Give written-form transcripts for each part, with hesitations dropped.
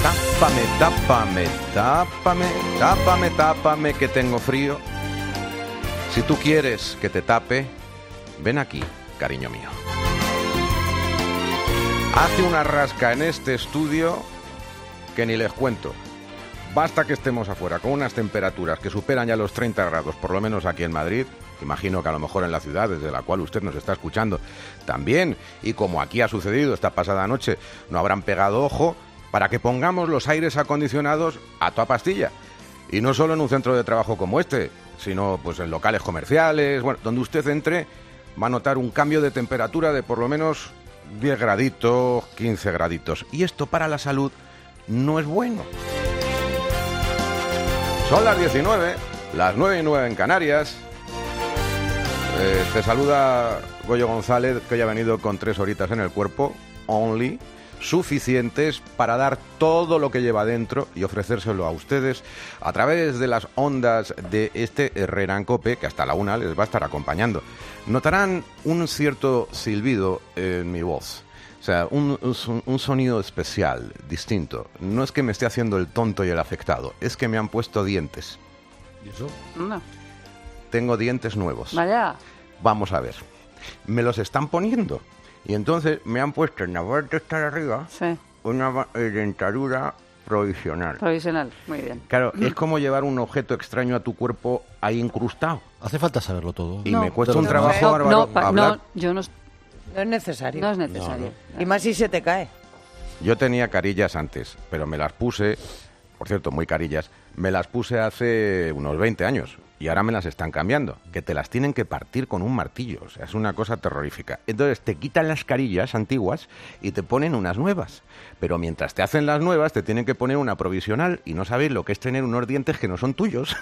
Tápame que tengo frío. Si tú quieres que te tape, ven aquí, cariño mío. Hace una rasca en este estudio que ni les cuento. Basta que estemos afuera con unas temperaturas que superan ya los 30 grados, por lo menos aquí en Madrid. Imagino que a lo mejor en la ciudad desde la cual usted nos está escuchando también, y como aquí ha sucedido esta pasada noche, no habrán pegado ojo para que pongamos los aires acondicionados a toda pastilla. Y no solo en un centro de trabajo como este, sino pues en locales comerciales, bueno, donde usted entre va a notar un cambio de temperatura de por lo menos 10 graditos, 15 graditos. Y esto para la salud no es bueno. Son las 19, las 9:09 en Canarias. Te saluda Goyo González, que hoy ha venido con 3 horitas en el cuerpo, only, suficientes para dar todo lo que lleva dentro y ofrecérselo a ustedes a través de las ondas de este Herrera Cope, que hasta la 1 les va a estar acompañando. Notarán un cierto silbido en mi voz. O sea, un sonido especial, distinto. No es que me esté haciendo el tonto y el afectado, es que me han puesto dientes. ¿Y eso? No. Tengo dientes nuevos. Vaya. Vamos a ver. Me los están poniendo. Y entonces me han puesto en la parte de estar arriba Sí. una dentadura provisional. Provisional. Muy bien. Claro, es como llevar un objeto extraño a tu cuerpo ahí incrustado. Hace falta saberlo todo. Y No, me cuesta un no, trabajo bárbaro hablar. No, yo no. No es necesario. No es necesario. Y más si se te cae. Yo tenía carillas antes, pero me las puse, por cierto, muy carillas, me las puse hace unos 20 años. Y ahora me las están cambiando, que te las tienen que partir con un martillo, o sea, es una cosa terrorífica. Entonces te quitan las carillas antiguas y te ponen unas nuevas. Pero mientras te hacen las nuevas, te tienen que poner una provisional y no sabéis lo que es tener unos dientes que no son tuyos.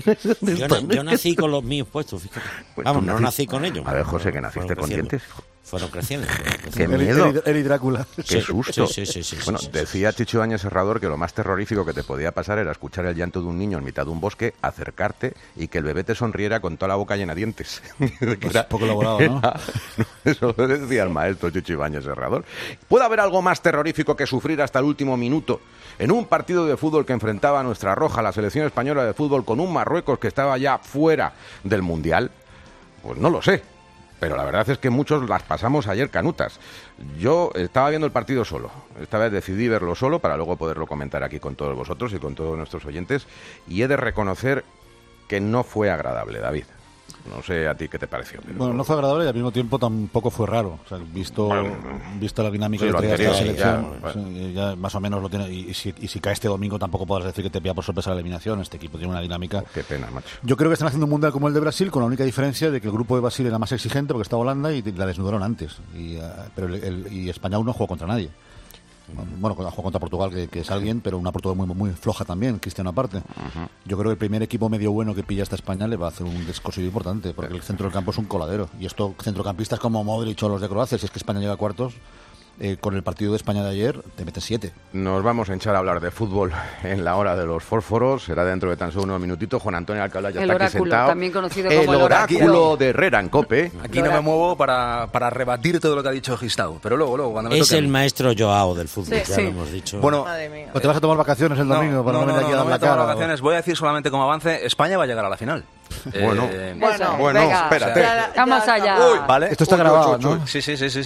Yo nací con los míos puestos, fíjate. Pues Vamos, tú no naciste- nací con ellos. A ver, José, que naciste con dientes. Fueron creciendo. Qué miedo. Él y Drácula. ¡Qué Sí, susto! sí, Bueno, sí. decía Chicho Áñez Serrador que lo más terrorífico que te podía pasar era escuchar el llanto de un niño en mitad de un bosque, acercarte y que el bebé te sonriera con toda la boca llena de dientes. Pues poco elaborado, ¿no? Eso lo decía el maestro Chicho Ibáñez Serrador. ¿Puede haber algo más terrorífico que sufrir hasta el último minuto en un partido de fútbol que enfrentaba a nuestra roja, la selección española de fútbol, con un Marruecos que estaba ya fuera del Mundial? Pues no lo sé. Pero la verdad es que muchos las pasamos ayer canutas. Yo estaba viendo el partido solo. Esta vez decidí verlo solo para luego poderlo comentar aquí con todos vosotros y con todos nuestros oyentes. Y he de reconocer que no fue agradable, David. No sé a ti qué te pareció. Pero... Bueno, no fue agradable y al mismo tiempo tampoco fue raro. O sea, visto la dinámica Sí, que lo traía esta anterior, selección, ya, sí, ya más o menos lo tiene. Y si cae este domingo tampoco podrás decir que te pilla por sorpresa la eliminación. Este equipo tiene una dinámica. Qué pena, macho. Yo creo que están haciendo un mundial como el de Brasil, con la única diferencia de que el grupo de Brasil era más exigente porque estaba Holanda y la desnudaron antes. Pero y España aún no jugó contra nadie. Bueno, jugó contra Portugal, que es alguien, pero una Portugal muy floja también, Cristiano aparte. Yo creo que el primer equipo medio bueno que pilla esta España le va a hacer un descosido importante, porque el centro del campo es un coladero. Y esto, centrocampistas como Modric o los de Croacia, si es que España llega a cuartos, con el partido de España de ayer, te metes 7. Nos vamos a hinchar a hablar de fútbol en la hora de los fósforos. Será dentro de tan solo unos minutitos. Juan Antonio Alcalá ya El está aquí oráculo, sentado. también conocido como el oráculo de Herrera en Cope. Aquí no me muevo para rebatir todo lo que ha dicho Gistau, pero luego cuando me Es toque a el mí. maestro Joao del fútbol, Sí, ya sí. lo hemos dicho. Bueno, Madre mía. ¿O te vas a tomar vacaciones el domingo para venir aquí a dar voy la a tomar cara? vacaciones. Voy a decir solamente como avance, España va a llegar a la final. Bueno. Eso, Bueno, venga. espérate. Vamos allá. ¿Vale? Esto está grabado, ¿no? Sí.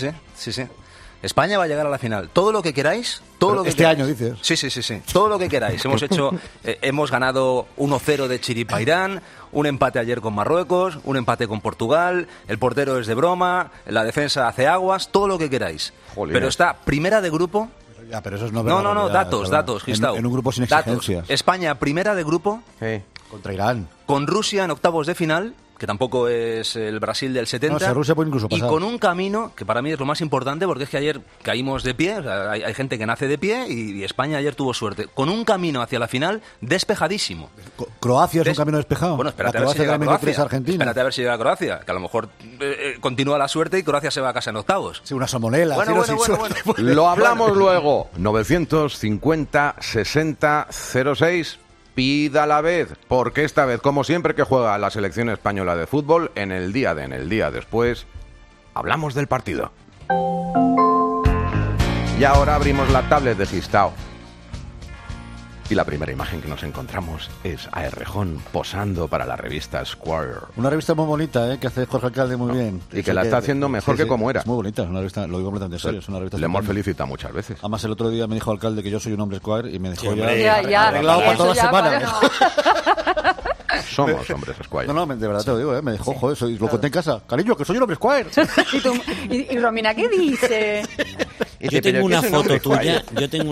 España va a llegar a la final. Todo lo que queráis, todo lo que este queráis. año, dices. Sí. Todo lo que queráis. Hemos ganado 1-0 de Chiripairán, un empate ayer con Marruecos, un empate con Portugal, el portero es de broma, la defensa hace aguas, todo lo que queráis. Jolines. Pero está primera de grupo. Ya, pero eso es no No, verdad, datos, Gistau. En un grupo sin Datos. exigencias. España primera de grupo Sí. Contra Irán. con Rusia en octavos de final, que tampoco es el Brasil del 70. No, si a Rusia puede incluso y pasar. con un camino que para mí es lo más importante, porque es que ayer caímos de pie, o sea, hay gente que nace de pie y España ayer tuvo suerte. Con un camino hacia la final despejadísimo. Croacia es un camino despejado. Bueno, espérate La a ver si Croacia llega también Croacia. es Argentina. Espérate a ver si llega Croacia, que a lo mejor continúa la suerte y Croacia se va a casa en octavos. Sí, una somonela. Bueno. Lo hablamos luego. 950-60-06. Pida a la vez, porque esta vez, como siempre que juega la selección española de fútbol, en el día después, hablamos del partido. Y ahora abrimos la tablet de Gistau. Y la primera imagen que nos encontramos es a Errejón posando para la revista Squire. Una revista muy bonita, que hace Jorge Alcalde muy bien. Y que la está haciendo mejor que como era. Es muy bonita, es una revista, lo digo completamente en serio. Es una revista Le hemos estupenda. felicitado muchas veces. Además, el otro día me dijo Alcalde que yo soy un hombre Squire y me dejó Sí, hombre. Ya. arreglado para toda la Eso ya, semana. Somos hombres Squire. No, de verdad te lo digo, me dejó, joder, lo conté en casa. Cariño, que soy un hombre Squire. y Romina, ¿qué dice? Yo tengo una foto tuya,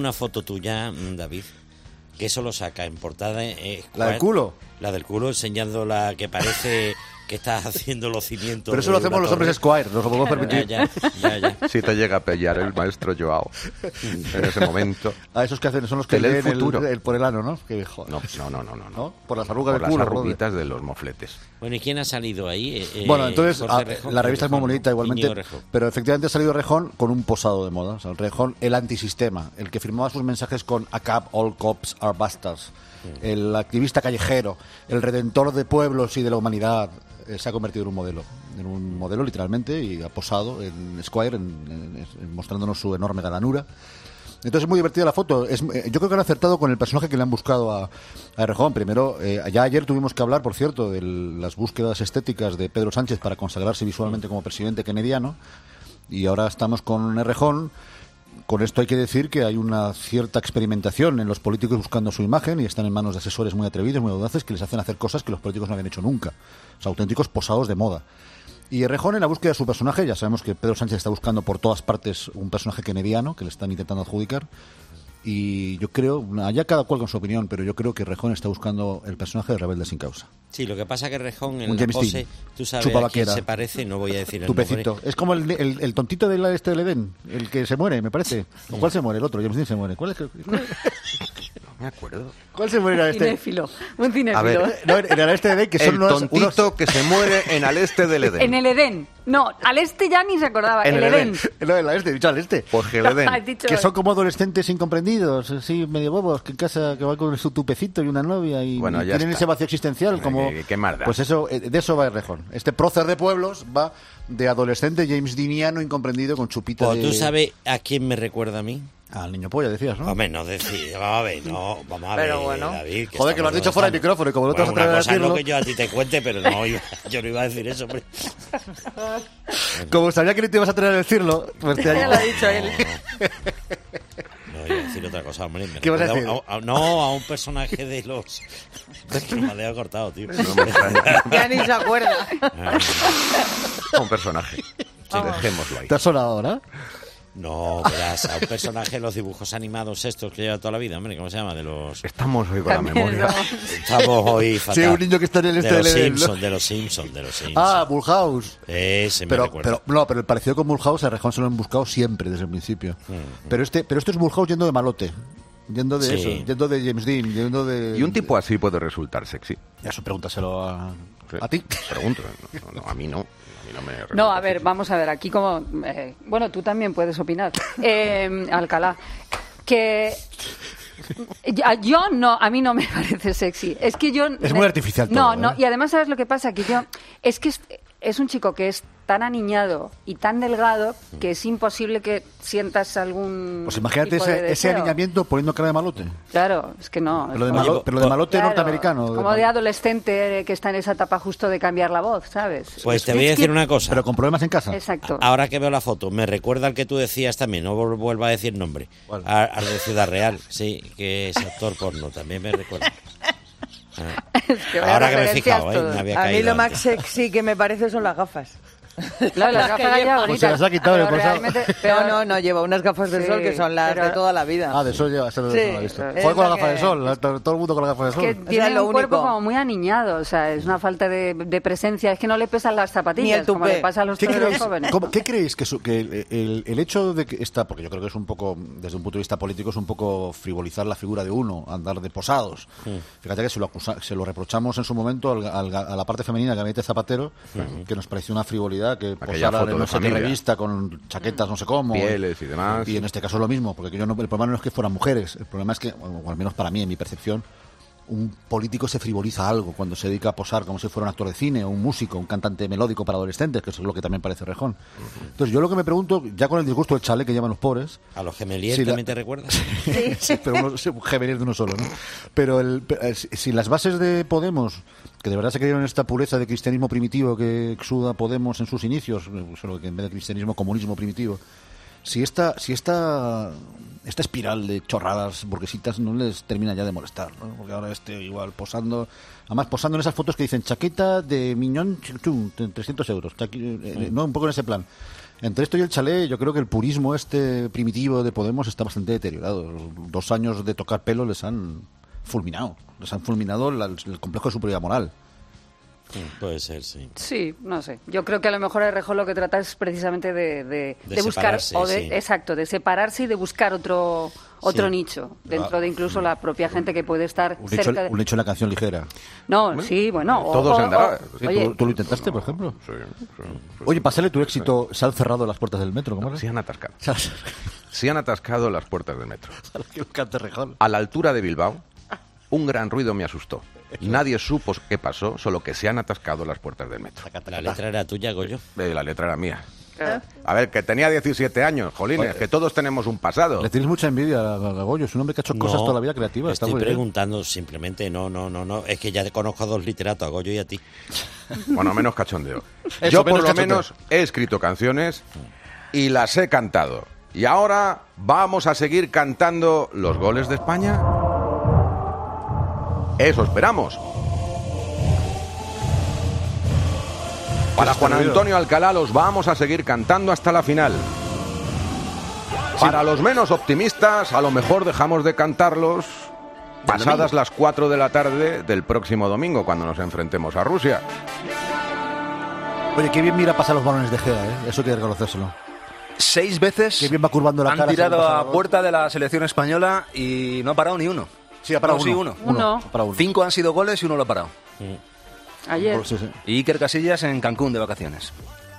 David, que eso lo saca en portada. La del culo. La del culo, enseñando la que parece que estás haciendo los cimientos. Pero eso lo de hacemos una los hombres torre. Squire, nos lo podemos permitir. Ya. Si te llega a pillar el maestro Joao en ese momento. A esos que hacen, son los que Te lee el leen futuro. el por el ano, ¿no? Que, joder. No. ¿No? Por las arrugas Por del culo. las joder. arruguitas de los mofletes. Bueno, ¿y quién ha salido ahí? Bueno, entonces Jorge Rejón, la revista es muy Rejón, bonita ¿no? igualmente, Íñigo Rejón. pero efectivamente ha salido Rejón con un posado de moda. O sea, el Rejón, el antisistema, el que firmaba sus mensajes con "A cab, all cops are bastards", el activista callejero, el redentor de pueblos y de la humanidad. Se ha convertido en un modelo literalmente, y ha posado en Squire, mostrándonos su enorme galanura. Entonces es muy divertida la foto. Yo creo que han acertado con el personaje que le han buscado a Errejón. Primero, ya ayer tuvimos que hablar, por cierto, de las búsquedas estéticas de Pedro Sánchez para consagrarse visualmente como presidente kennediano, y ahora estamos con Errejón. Con esto hay que decir que hay una cierta experimentación en los políticos buscando su imagen, y están en manos de asesores muy atrevidos, muy audaces, que les hacen hacer cosas que los políticos no habían hecho nunca. O sea, auténticos posados de moda. Y Errejón, en la búsqueda de su personaje, ya sabemos que Pedro Sánchez está buscando por todas partes un personaje kennediano que le están intentando adjudicar. Y yo creo, allá cada cual con su opinión, pero yo creo que Errejón está buscando el personaje de Rebelde sin causa. Sí, lo que pasa que Rejón en Un la James pose, Dean. tú sabes Chupa a quién vaquera. se parece, no voy a decir el Tupecito. nombre. Es como el tontito del del Edén, el que se muere, me parece. ¿O cuál se muere? El otro, James Dean se muere. ¿Cuál es? No me acuerdo. ¿Cuál se muere? Este? Cinéfilo, un cinéfilo. A ver, No, en el este de Edén, que son El tontito que se muere en al este del Edén. En el Edén. No, al este ya ni se acordaba. En el el Edén. No, en el este, he dicho al este. Porque el Edén. Has dicho Que son como adolescentes incomprendidos, así medio bobos, que en casa que van con su tupecito y una novia y Bueno, ya tienen está. ese vacío existencial como... ¿Qué más da? Pues eso, de eso va Errejón. Este prócer de pueblos va de adolescente James Deaniano incomprendido con chupita Pues de... tú sabes a quién me recuerda a mí. Al niño polla, decías, ¿no? Hombre, no decir, vamos a ver, vamos a Pero ver, bueno. David. Joder, que lo has dicho fuera de micrófono y como no te vas a Bueno, atrever a una cosa es lo decirlo... que yo a ti te cuente, pero no, yo no iba a decir eso, hombre. Como sabía que no te ibas a atrever a decirlo, pues te Ya lo ha dicho él. No, iba a decir otra cosa, hombre. Me ¿Qué vas a recuerda decir? no, a un personaje de los... Me ha cortado, tío. No me extraña. Ya ni se acuerda. Un personaje. Sí, dejémoslo ahí. ¿Te ha sonado ahora? No, verás, a un personaje de los dibujos animados estos que lleva toda la vida, hombre, ¿cómo se llama? De los... Estamos hoy con la También memoria. Estamos hoy fatal. Sí, un niño que está en el este de los del Edén, ¿no? Simpsons, de los Simpsons. Ah, Bullhouse. Ese me Pero recuerda. el parecido con Bullhouse a Errejón se lo han buscado siempre desde el principio. Pero esto es Bullhouse yendo de malote. Yendo de Sí. eso, yendo de James Dean, yendo de... Y un tipo así puede resultar sexy. Eso pregúntaselo Sí. a ti. Pregunto. No, a mí no. A mí no me resulta No, a ver, sexy. vamos a ver, aquí como... bueno, tú también puedes opinar. Alcalá, que... Yo no, a mí no me parece sexy. Es que yo... Es muy artificial todo, No, ¿eh? no, y además, ¿sabes lo que pasa? Que yo... Es que es un chico que es tan aniñado y tan delgado que es imposible que sientas algún Pues imagínate tipo de ese deseo. aniñamiento poniendo cara de malote. Claro, es que no. Pero, es pero lo de malote Claro, norteamericano. como de adolescente que está en esa etapa justo de cambiar la voz, ¿sabes? Pues te Es voy a que- decir una cosa. Pero con problemas en casa. Exacto. Ahora que veo la foto, me recuerda al que tú decías también, no vuelva a decir nombre. ¿Cuál? Al de Ciudad Real, sí, que es actor porno, también me recuerda. Es que vaya Ahora que me he referencias fijado, todas. me había A mí caído lo más antes. sexy que me parece son las gafas. Claro, las que gafas ya lleva. bonitas. Pues se las ha quitado en el Pero pasado. realmente- No, lleva unas gafas de Sí, sol que son las pero- de toda la vida. Ah, de sol lleva, eso no Sí, lo he visto. es Joder con lo la gafa que- de sol, todo el mundo con la gafa de sol. Que tiene lo un cuerpo único. como muy aniñado, o sea, es una falta de presencia. Es que no le pesan las zapatillas, Ni el como tupé. le pasa a los ¿Qué toreros creéis, jóvenes. ¿qué creéis que el hecho de que está, porque yo creo que es un poco, desde un punto de vista político, es un poco frivolizar la figura de uno, andar de posados? Fíjate que se lo reprochamos en su momento a la parte femenina, Gabinete Zapatero, que nos pareció una frivolidad que Aquella posara foto en de no sé qué familia. revista con chaquetas no sé cómo. Pieles y demás. Y en este caso es lo mismo, porque el problema no es que fueran mujeres, el problema es que, o al menos para mí, en mi percepción, un político se frivoliza algo cuando se dedica a posar como si fuera un actor de cine o un músico, un cantante melódico para adolescentes, que eso es lo que también parece Rejón. Entonces yo lo que me pregunto, ya con el disgusto del chalet que llevan los pobres... ¿A los Gemelier si también te recuerdas? Sí, pero Gemelier de uno solo, ¿no? Pero si las bases de Podemos, que de verdad se creyeron en esta pureza de cristianismo primitivo que exuda Podemos en sus inicios, solo que en vez de cristianismo, comunismo primitivo, si esta espiral de chorradas burguesitas no les termina ya de molestar, ¿no? Porque ahora igual posando en esas fotos que dicen chaqueta de Miñón 300 euros, no, un poco en ese plan. Entre esto y el chalet, yo creo que el purismo primitivo de Podemos está bastante deteriorado. 2 años de tocar pelo les han fulminado el complejo de superioridad moral. Puede ser, sí. Sí, no sé. Yo creo que a lo mejor Errejón lo que trata es precisamente de buscar, sí. exacto, de separarse y de buscar otro nicho dentro de incluso la propia gente que puede estar cerca de... Un hecho en la canción ligera. No, sí, bueno. Todos andarán. Sí, oye, ¿tú lo intentaste, por ejemplo? Sí. Oye, pasarle tu éxito, se han cerrado las puertas del metro, ¿cómo era? Sí han atascado. Sí han atascado las puertas del metro. Que cante Rejón. A la altura de Bilbao, un gran ruido me asustó. Nadie supo qué pasó, solo que se han atascado las puertas del metro. La letra era tuya, Goyo. La letra era mía. A ver, que tenía 17 años, jolines, que todos tenemos un pasado. Le tienes mucha envidia a Goyo, es un hombre que ha hecho cosas toda la vida creativas. Estoy preguntando simplemente, no, es que ya conozco a 2 literatos, a Goyo y a ti. Bueno, menos cachondeo. Yo por lo menos he escrito canciones y las he cantado. Y ahora vamos a seguir cantando los goles de España. Eso esperamos. Para Juan Antonio Alcalá los vamos a seguir cantando hasta la final. Para los menos optimistas, a lo mejor dejamos de cantarlos pasadas las 4 de la tarde del próximo domingo, cuando nos enfrentemos a Rusia. Oye, qué bien mira pasar los balones de Gea, ¿eh? Eso hay que reconocerlo. 6 veces qué bien va curvando la han cara, tirado a puerta de la selección española y no ha parado ni uno. Sí, ha parado uno. Uno. 5 han sido goles y 1 lo ha parado. Ayer. Sí. Y Iker Casillas en Cancún de vacaciones.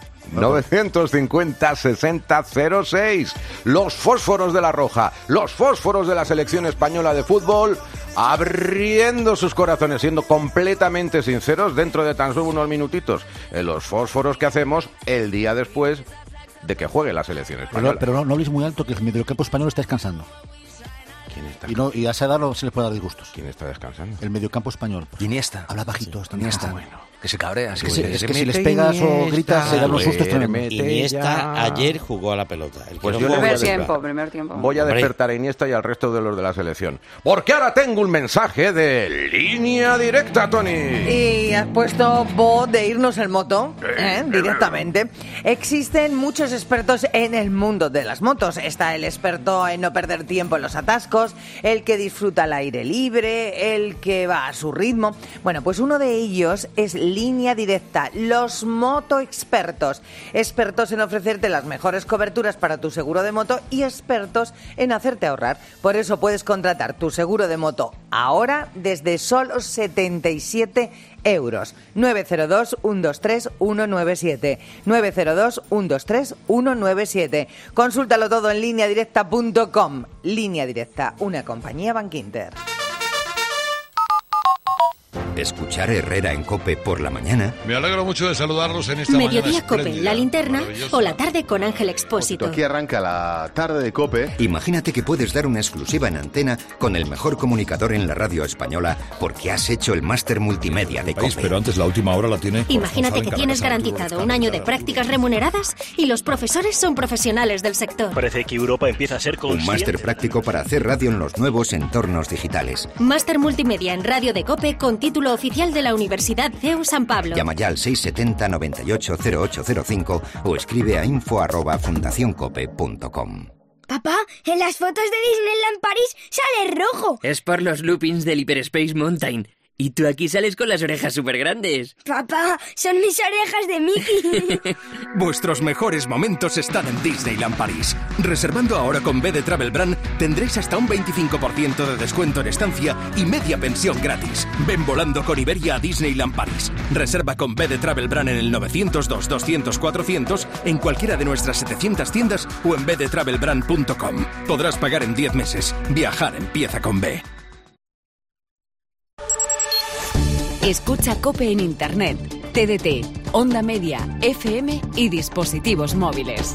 950-60-06. Los fósforos de la Roja, los fósforos de la selección española de fútbol, abriendo sus corazones, siendo completamente sinceros dentro de tan solo unos minutitos en los fósforos que hacemos el día después de que juegue la selección española. Pero no habléis muy alto, que el mediocampo español está descansando. ¿Quién está? Y a esa edad no se les puede dar disgustos. ¿Quién está descansando? El mediocampo español. Iniesta. Habla bajito. Está Iniesta. bueno. Que se cabrea. Es que si les pegas o gritas, se dan unos sustos tremendos. Iniesta ayer jugó a la pelota. Pues yo Primer tiempo. Voy a despertar a Iniesta y al resto de los de la selección. Porque ahora tengo un mensaje de línea directa, Tony. Y has puesto voz de irnos en moto, directamente. Existen muchos expertos en el mundo de las motos. Está el experto en no perder tiempo en los atascos, el que disfruta al aire libre, el que va a su ritmo. Bueno, pues uno de ellos es Línea Directa, los motoexpertos. Expertos en ofrecerte las mejores coberturas para tu seguro de moto y expertos en hacerte ahorrar. Por eso puedes contratar tu seguro de moto ahora desde solo 77 euros. 902-123-197. 902-123-197. Consúltalo todo en lineadirecta.com. Línea Directa, una compañía Bankinter. Escuchar Herrera en COPE por la mañana. Me alegro mucho de saludarlos en esta Mediodía mañana COPE, espléndida, La Linterna maravillosa. o la tarde con Ángel Expósito. Aquí arranca la tarde de COPE. Imagínate que puedes dar una exclusiva en antena con el mejor comunicador en la radio española porque has hecho el máster multimedia de COPE. Pero antes la última hora la tiene. Imagínate que tienes garantizado un año de prácticas remuneradas y los profesores son profesionales del sector. Parece que Europa empieza a ser consciente. Un máster práctico para hacer radio en los nuevos entornos digitales. Máster multimedia en radio de COPE con título oficial de la Universidad CEU San Pablo. Llama ya al 670 98 0805 o escribe a info@fundacioncope.com. Papá, en las fotos de Disneyland París sale rojo. Es por los loopings del Hyperspace Mountain. Y tú aquí sales con las orejas súper grandes. Papá, son mis orejas de Mickey. Vuestros mejores momentos están en Disneyland París. Reservando ahora con B de Travel Brand tendréis hasta un 25% de descuento en estancia y media pensión gratis. Ven volando con Iberia a Disneyland París. Reserva con B de Travel Brand en el 902-200-400 en cualquiera de nuestras 700 tiendas o en bdetravelbrand.com. Podrás pagar en 10 meses. Viajar empieza con B. Escucha COPE en Internet, TDT, Onda Media, FM y dispositivos móviles.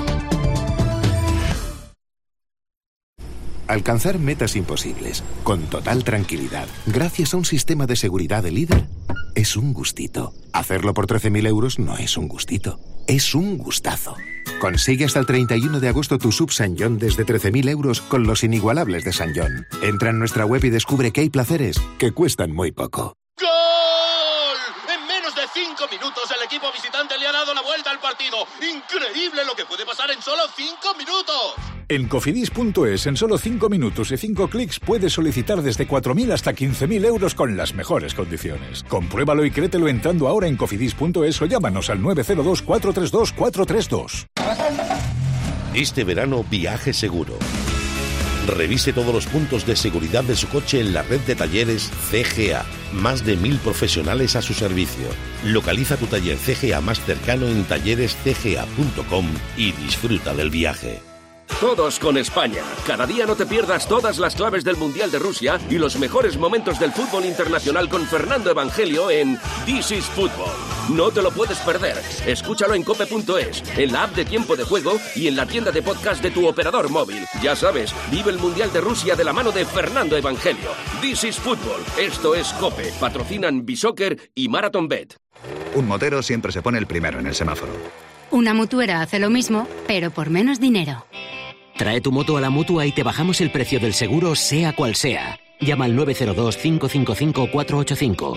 Alcanzar metas imposibles, con total tranquilidad, gracias a un sistema de seguridad de líder, es un gustito. Hacerlo por 13.000 euros no es un gustito, es un gustazo. Consigue hasta el 31 de agosto tu sub San John desde 13.000 euros con los inigualables de San John. Entra en nuestra web y descubre que hay placeres que cuestan muy poco. ¡Gol! En menos de 5 minutos el equipo visitante le ha dado la vuelta al partido. ¡Increíble lo que puede pasar en solo 5 minutos! En Cofidis.es, en solo 5 minutos y 5 clics, puedes solicitar desde 4.000 hasta 15.000 euros con las mejores condiciones. Compruébalo y créetelo entrando ahora en Cofidis.es o llámanos al 902 432 432. Este verano viaje seguro. Revise todos los puntos de seguridad de su coche en la red de talleres CGA. Más de 1.000 profesionales a su servicio. Localiza tu taller CGA más cercano en tallerescga.com y disfruta del viaje. Todos con España. Cada día no te pierdas todas las claves del Mundial de Rusia y los mejores momentos del fútbol internacional con Fernando Evangelio en This is Football. No te lo puedes perder. Escúchalo en cope.es, en la app de Tiempo de Juego y en la tienda de podcast de tu operador móvil. Ya sabes, vive el Mundial de Rusia de la mano de Fernando Evangelio. This is Football. Esto es Cope. Patrocinan Bisoccer y Marathon Bet. Un motero siempre se pone el primero en el semáforo. Una mutuera hace lo mismo, pero por menos dinero. Trae tu moto a la Mutua y te bajamos el precio del seguro, sea cual sea. Llama al 902-555-485.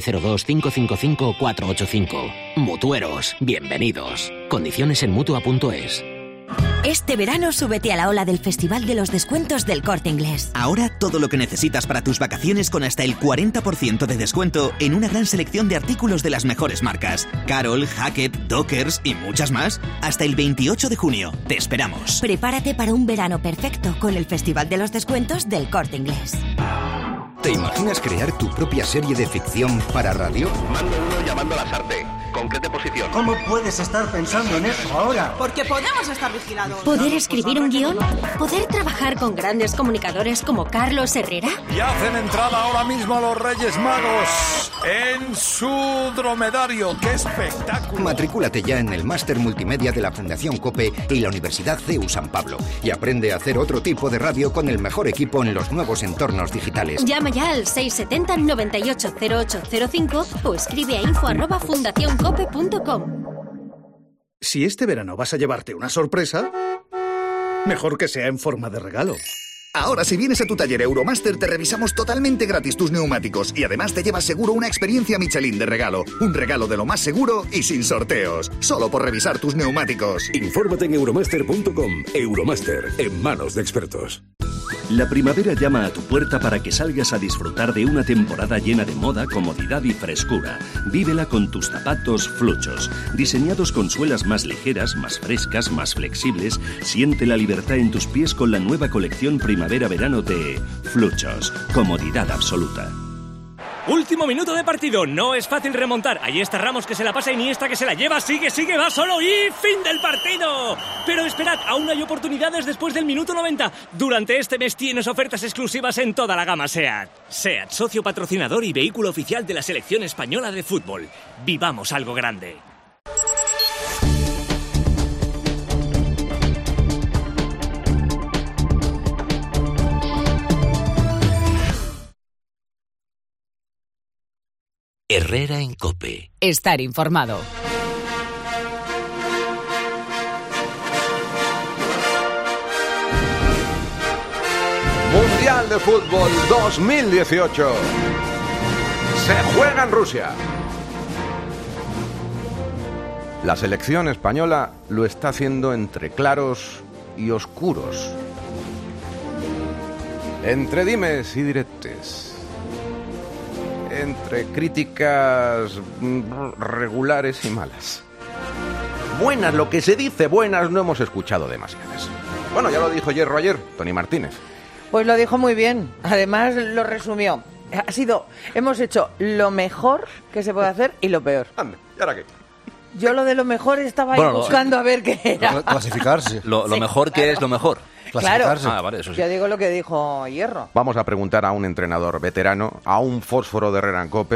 902-555-485. Mutueros, bienvenidos. Condiciones en Mutua.es. Este verano súbete a la ola del Festival de los Descuentos del Corte Inglés. Ahora todo lo que necesitas para tus vacaciones con hasta el 40% de descuento en una gran selección de artículos de las mejores marcas. Carol, Hackett, Dockers y muchas más. Hasta el 28 de junio. Te esperamos. Prepárate para un verano perfecto con el Festival de los Descuentos del Corte Inglés. ¿Te imaginas crear tu propia serie de ficción para radio? Mando uno llamando a Lasarte. Concrete posición. ¿Cómo puedes estar pensando en eso ahora? Porque podemos estar vigilados. ¿Poder escribir un guión? ¿Poder trabajar con grandes comunicadores como Carlos Herrera? Y hacen entrada ahora mismo a los Reyes Magos en su dromedario. ¡Qué espectáculo! Matrículate ya en el Máster Multimedia de la Fundación COPE y la Universidad CEU San Pablo. Y aprende a hacer otro tipo de radio con el mejor equipo en los nuevos entornos digitales. Llama ya al 670 98 0805 o escribe a info@fundacioncope.com. Si este verano vas a llevarte una sorpresa, mejor que sea en forma de regalo. Ahora, si vienes a tu taller Euromaster, te revisamos totalmente gratis tus neumáticos y además te llevas seguro una experiencia Michelin de regalo. Un regalo de lo más seguro y sin sorteos. Solo por revisar tus neumáticos. Infórmate en euromaster.com. Euromaster, en manos de expertos. La primavera llama a tu puerta para que salgas a disfrutar de una temporada llena de moda, comodidad y frescura. Vívela con tus zapatos Fluchos. Diseñados con suelas más ligeras, más frescas, más flexibles, siente la libertad en tus pies con la nueva colección primavera-verano de Fluchos. Comodidad absoluta. Último minuto de partido, no es fácil remontar. Ahí está Ramos que se la pasa, Iniesta que se la lleva, sigue, va solo y fin del partido. Pero esperad, aún hay oportunidades después del minuto 90. Durante este mes tienes ofertas exclusivas en toda la gama SEAT. SEAT, socio patrocinador y vehículo oficial de la selección española de fútbol. Vivamos algo grande. Herrera en COPE. Estar informado. Mundial de Fútbol 2018. Se juega en Rusia. La selección española lo está haciendo entre claros y oscuros. Entre dimes y diretes. Entre críticas regulares y malas. Buenas, lo que se dice buenas, no hemos escuchado demasiadas. Bueno, ya lo dijo Hierro ayer, Tony Martínez. Pues lo dijo muy bien. Además, lo resumió. Hemos hecho lo mejor que se puede hacer y lo peor. Ande, ¿y ahora qué? Yo lo de lo mejor estaba ahí buscando a ver qué era. Clasificarse. Lo mejor que es lo mejor. Claro, vale, eso sí. Yo digo lo que dijo Hierro. Vamos a preguntar a un entrenador veterano, a un fósforo de Herrera en COPE,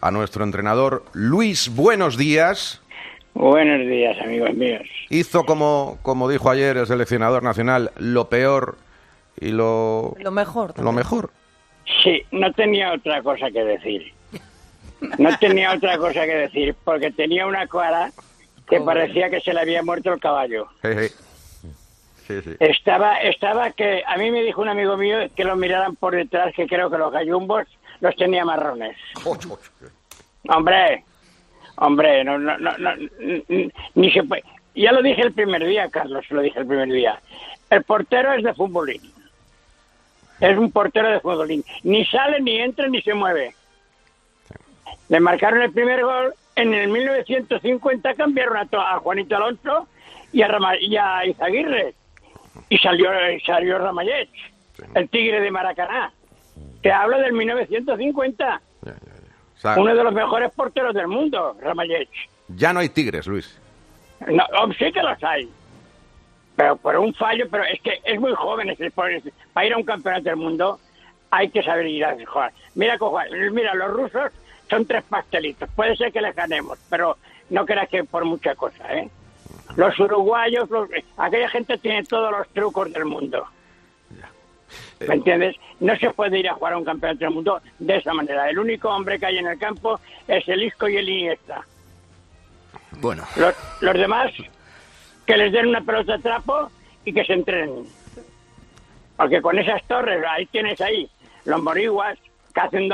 a nuestro entrenador Luis. Buenos días. Buenos días, amigos míos. Hizo, como dijo ayer el seleccionador nacional, lo peor y lo mejor. Lo mejor. Sí, no tenía otra cosa que decir. No tenía otra cosa que decir, porque tenía una cara que parecía que se le había muerto el caballo. Sí, sí. Estaba que... A mí me dijo un amigo mío que lo miraran por detrás, que creo que los gallumbos los tenía marrones. Hombre, no, ni se puede... Ya lo dije el primer día, Carlos, lo dije el primer día. El portero es de futbolín. Es un portero de futbolín. Ni sale, ni entra, ni se mueve. Le marcaron el primer gol. En el 1950 cambiaron a Juanito Alonso y a Izaguirre. Y salió Ramallets, el tigre de Maracaná. Te hablo del 1950. Uno de los mejores porteros del mundo, Ramallets. Ya no hay tigres, Luis. No, sí que los hay. Pero por un fallo, pero es que es muy joven. Para ir a un campeonato del mundo hay que saber ir a jugar. Mira, los rusos son 3 pastelitos. Puede ser que les ganemos, pero no creas que por mucha cosa, ¿eh? Los uruguayos, aquella gente tiene todos los trucos del mundo. ¿Me entiendes? No se puede ir a jugar a un campeonato del mundo de esa manera. El único hombre que hay en el campo es el Isco y el Iniesta. Bueno. Los demás, que les den una pelota de trapo y que se entrenen. Porque con esas torres, ahí tienes los moriguas que hacen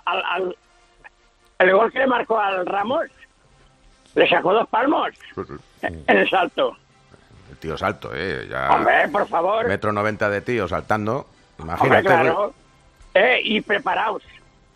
el gol que le marcó al Ramos, le sacó 2 palmos en el salto. El tío salto, ya. Hombre, por favor. 1,90 m de tío saltando. Imagínate. Hombre, claro. Y preparaos.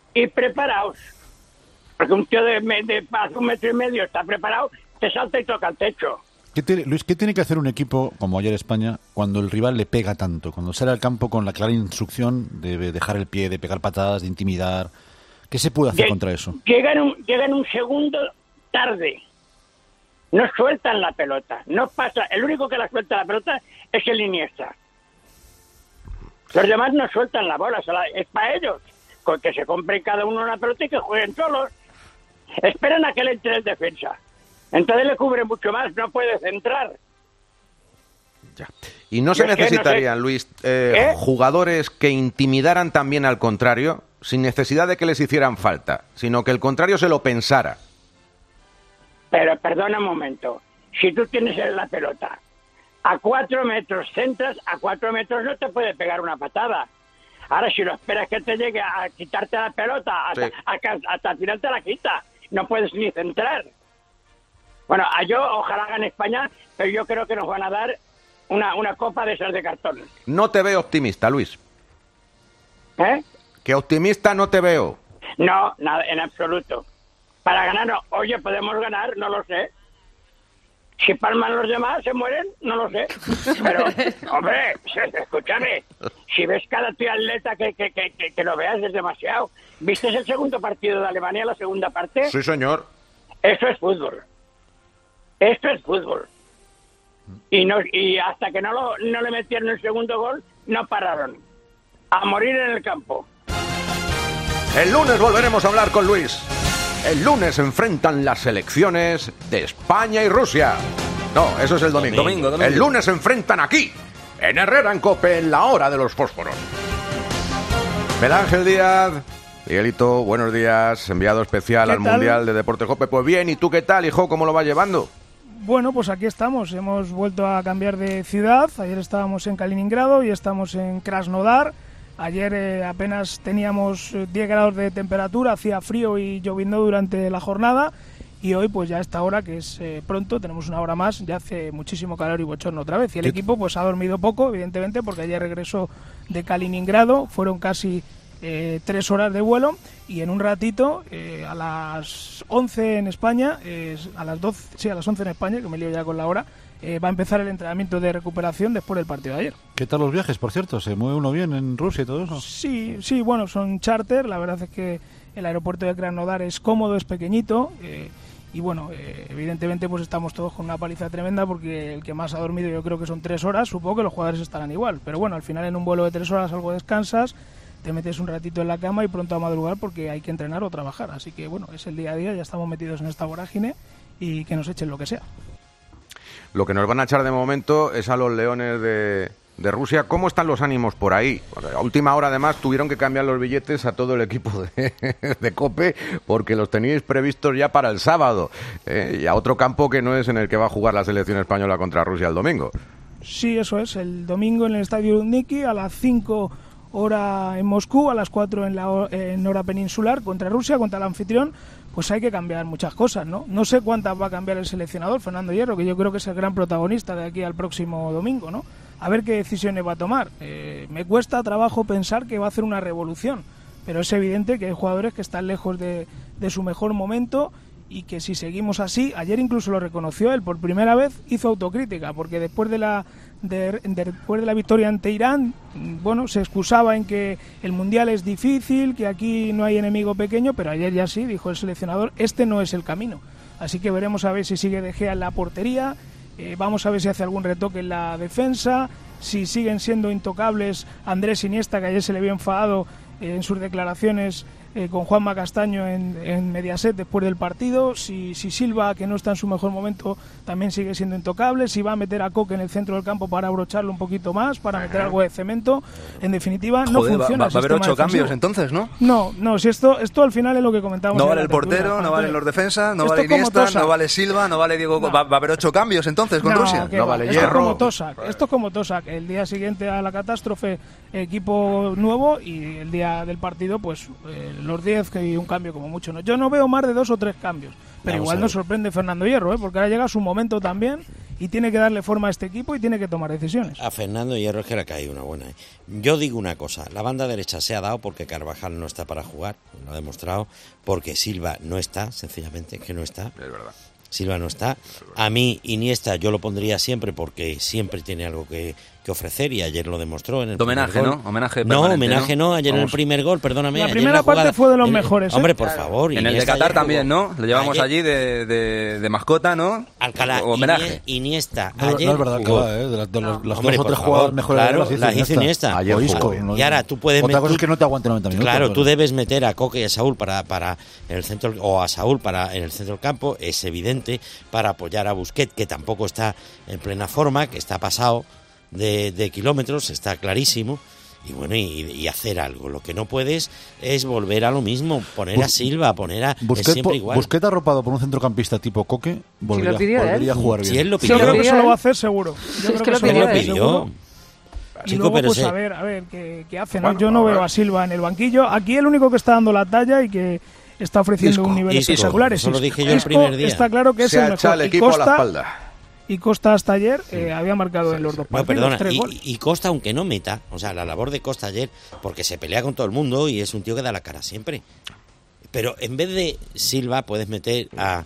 Porque un tío de 1,5 m está preparado, te salta y toca el techo. Luis, ¿qué tiene que hacer un equipo como ayer España cuando el rival le pega tanto? Cuando sale al campo con la clara instrucción de dejar el pie, de pegar patadas, de intimidar. ¿Qué se puede hacer contra eso? Llegan un segundo tarde. No sueltan la pelota. No pasa. El único que la suelta la pelota es el Iniesta. Los demás no sueltan la bola. Es para ellos. Con que se compren cada uno una pelota y que jueguen solos. Esperan a que le entre el defensa. Entonces le cubre mucho más. No puede centrar. Ya. Y no se necesitarían, Luis, jugadores que intimidaran también al contrario, sin necesidad de que les hicieran falta, sino que el contrario se lo pensara. Pero perdona un momento, si tú tienes la pelota a 4 metros, centras, a 4 metros no te puede pegar una patada. Ahora, si lo esperas que te llegue a quitarte la pelota, hasta el final te la quita. No puedes ni centrar. Bueno, ojalá hagan España, pero yo creo que nos van a dar una copa de esas de cartón. No te veo optimista, Luis. ¿Eh? Que optimista no te veo. No, nada, en absoluto. Para ganar, no. Oye, ¿podemos ganar? No lo sé. Si palman los demás, se mueren, no lo sé. Pero, hombre, escúchame. Si ves cada tío atleta que lo veas es demasiado. ¿Viste el segundo partido de Alemania, la segunda parte? Sí, señor. Eso es fútbol. Esto es fútbol. Y hasta que no le metieron el segundo gol, no pararon. A morir en el campo. El lunes volveremos a hablar con Luis. El lunes se enfrentan las selecciones de España y Rusia. No, eso es el domingo. Domingo. El lunes se enfrentan aquí, en Herrera en COPE, en la hora de los fósforos. Miguel Ángel Díaz, Miguelito, buenos días, enviado especial al Mundial de Deportes COPE. Pues bien, ¿y tú qué tal, hijo? ¿Cómo lo vas llevando? Bueno, pues aquí estamos. Hemos vuelto a cambiar de ciudad. Ayer estábamos en Kaliningrado y estamos en Krasnodar. Ayer apenas teníamos 10 grados de temperatura, hacía frío y lloviendo durante la jornada. Y hoy, pues ya a esta hora, que es pronto, tenemos una hora más, ya hace muchísimo calor y bochorno otra vez. Y el equipo pues ha dormido poco, evidentemente, porque ayer regresó de Kaliningrado. Fueron casi 3 horas de vuelo y en un ratito, a las 11 en España, a las 11 en España, que me lío ya con la hora, va a empezar el entrenamiento de recuperación después del partido de ayer. ¿Qué tal los viajes, por cierto? ¿Se mueve uno bien en Rusia y todo eso? Sí, bueno, son charter. La verdad es que el aeropuerto de Krasnodar es cómodo, es pequeñito. Y bueno, evidentemente pues estamos todos con una paliza tremenda porque el que más ha dormido yo creo que son 3 horas. Supongo que los jugadores estarán igual. Pero bueno, al final en un vuelo de 3 horas algo descansas, te metes un ratito en la cama y pronto a madrugar porque hay que entrenar o trabajar. Así que bueno, es el día a día, ya estamos metidos en esta vorágine y que nos echen lo que sea. Lo que nos van a echar de momento es a los Leones de Rusia. ¿Cómo están los ánimos por ahí? A última hora, además, tuvieron que cambiar los billetes a todo el equipo de COPE porque los teníais previstos ya para el sábado. Y a otro campo que no es en el que va a jugar la selección española contra Rusia el domingo. Sí, eso es. El domingo en el Estadio Lundniki a las 5 hora en Moscú, a las 4 en hora peninsular contra Rusia, contra el anfitrión. Pues hay que cambiar muchas cosas, ¿no? No sé cuántas va a cambiar el seleccionador, Fernando Hierro, que yo creo que es el gran protagonista de aquí al próximo domingo, ¿no? A ver qué decisiones va a tomar. Me cuesta trabajo pensar que va a hacer una revolución, pero es evidente que hay jugadores que están lejos de su mejor momento y que si seguimos así, ayer incluso lo reconoció él, por primera vez hizo autocrítica, porque después de la victoria ante Irán, bueno, se excusaba en que el Mundial es difícil, que aquí no hay enemigo pequeño, pero ayer ya sí, dijo el seleccionador, este no es el camino. Así que veremos a ver si sigue De Gea en la portería, vamos a ver si hace algún retoque en la defensa, si siguen siendo intocables Andrés Iniesta, que ayer se le vio enfadado en sus declaraciones con Juanma Castaño en Mediaset después del partido, si Silva, que no está en su mejor momento, también sigue siendo intocable, si va a meter a Coque en el centro del campo para abrocharlo un poquito más, para meter algo de cemento. En definitiva, no funciona. Va a haber 8 cambios entonces, ¿no? No, si esto al final es lo que comentábamos. No vale el portero, no valen los defensas, no vale Iniesta, no vale Silva, no vale Diego. Va a haber 8 cambios entonces con Rusia. No vale Hierro. Esto es como Tosak. El día siguiente a la catástrofe, equipo nuevo, y el día del partido, pues los 10 y un cambio como mucho. ¿No? Yo no veo más de 2 o 3 cambios, pero igual nos sorprende Fernando Hierro, porque ahora llega su momento también y tiene que darle forma a este equipo y tiene que tomar decisiones. A Fernando Hierro es que le ha caído una buena. Yo digo una cosa, la banda derecha se ha dado porque Carvajal no está para jugar, lo ha demostrado, porque Silva no está, sencillamente, que no está. Es verdad. Silva no está. A mí Iniesta yo lo pondría siempre porque siempre tiene algo que ofrecer y ayer lo demostró en el homenaje, primer gol. ¿no? Homenaje no, ayer en el primer gol, perdóname. La primera parte fue de los mejores. Hombre, por favor. En el de Qatar también, ¿no? Lo llevamos allí de mascota, ¿no? Alcalá, homenaje. Jugó. No es verdad, de las 2 o 3 jugadas mejores claro, las hizo Iniesta. Y ahora tú puedes otra cosa es que no te aguante 90 minutos. Claro, tú debes meter a Coque y a Saúl para en el centro, o a Saúl para en el centro del campo, es evidente, para apoyar a Busquets, que tampoco está en plena forma, que está pasado de kilómetros, está clarísimo. Y bueno, y hacer algo. Lo que no puedes es volver a lo mismo, poner a Silva, poner a siempre igual. Busquets arropado por un centrocampista tipo Coque volvería a jugar bien. Si él lo pidió. Yo creo que eso lo va a hacer seguro. Yo creo que eso lo pidió. Y luego, pues a ver qué hace, ¿no? Yo no veo a Silva en el banquillo. Aquí el único que está dando la talla y que está ofreciendo un nivel espectacular es Isco. Eso lo dije yo el primer día. Está claro que es el mejor. El equipo a la espalda. Y Costa hasta ayer había marcado en los 2 partidos. Perdona, 3 goles. Y Costa, aunque no meta, o sea, la labor de Costa ayer, porque se pelea con todo el mundo y es un tío que da la cara siempre. Pero en vez de Silva puedes meter a